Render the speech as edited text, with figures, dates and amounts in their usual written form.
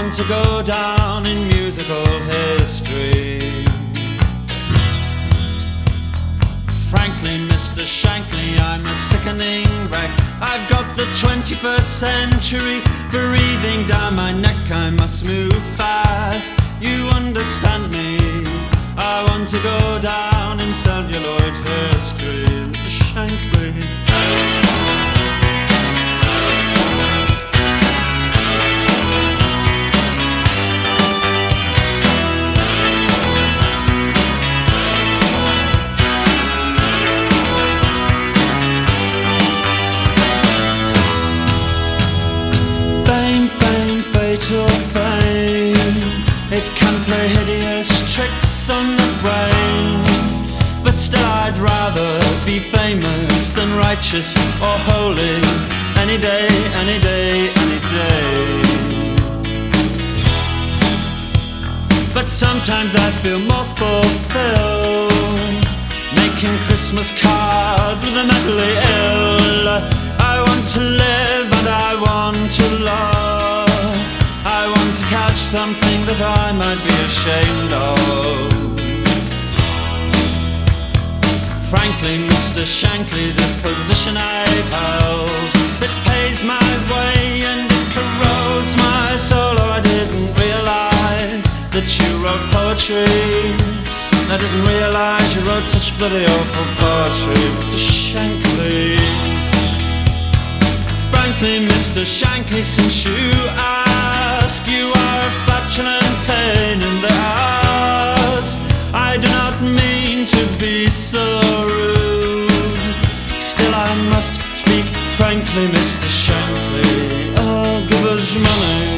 want to go down in musical history. Frankly, Mr. Shankly, I'm a sickening wreck. I've got the 21st century breathing down my neck. I must move fast, you understand me. I want to go down in celluloid history, Mr. Shankly. Fatal fame, it can play hideous tricks on the brain. But still I'd rather be famous than righteous or holy. Any day, any day, any day. But sometimes I feel more fulfilled making Christmas cards with the mentally ill. I want to live and I want to love. I want to catch something that I might be ashamed of. Frankly, Mr. Shankly, this position I've held, it pays my way and it corrodes my soul. Oh, I didn't realize that you wrote poetry. I didn't realize you wrote such bloody awful poetry, Mr. Shankly. Frankly, Mr. Shankly, since you ask, you are a flatulent pain in the ass. I do not mean to be so rude, still I must speak frankly, Mr. Shankly. Oh, give us money.